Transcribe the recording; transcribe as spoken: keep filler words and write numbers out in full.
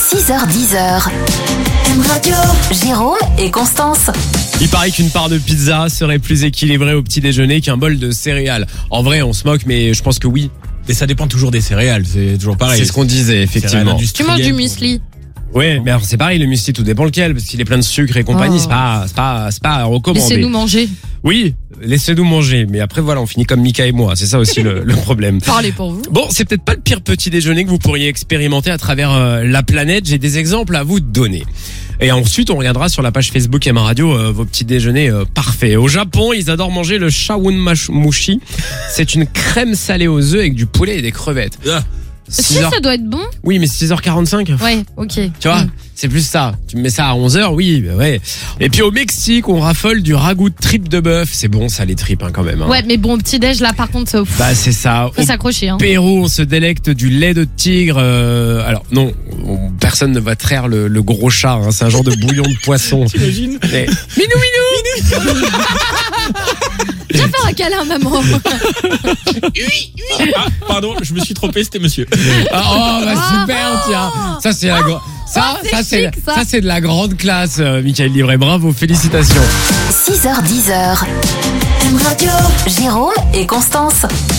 six heures dix. M Radio. Jérôme et Constance. Il paraît qu'une part de pizza serait plus équilibrée au petit déjeuner qu'un bol de céréales. En vrai, on se moque, mais je pense que oui. Et ça dépend toujours des céréales, c'est toujours pareil. C'est ce qu'on disait, effectivement. Tu manges du muesli. Ouais, mais alors c'est pareil, le muesli, tout dépend lequel, parce qu'il est plein de sucre et compagnie, Oh. c'est pas, c'est pas, c'est pas recommandé. Laissez-nous manger. Oui, laissez-nous manger, mais après voilà, on finit comme Mika et moi, c'est ça aussi le, le problème. Parlez pour vous. Bon, c'est peut-être pas le pire petit déjeuner que vous pourriez expérimenter à travers euh, la planète, j'ai des exemples à vous donner. Et ensuite, on regardera sur la page Facebook M Radio euh, vos petits déjeuners euh, parfaits. Au Japon, ils adorent manger le shawanmushi. C'est une crème salée aux œufs avec du poulet et des crevettes. Ah. Si, six heures ça doit être bon. Oui, mais six heures quarante-cinq. Ouais, ok. Tu vois, Mm. c'est plus ça. Tu me mets ça à onze heures, oui, bah ouais. Et puis au Mexique, on raffole du ragoût de tripes de bœuf. C'est bon, ça les tripes hein, quand même. Hein. Ouais, mais bon, petit déj là, par contre, pff, Bah c'est ça. faut Au s'accrocher. Hein. Pérou, on se délecte du lait de tigre. Euh, alors non, on- personne ne va traire le, le gros chat. Hein, c'est un genre de bouillon de poisson. T'imagines? Mais- Minou, minou. Viens faire un câlin, maman. Ah, pardon, je me suis trompé, c'était monsieur. Ah, oh bah Ah. super, tiens. Ça c'est la gro- ça, c'est ça c'est chic, ça. ça c'est de la grande classe. Euh, Michael Livré, bravo, félicitations. six heures dix. M Radio. Jérôme et Constance.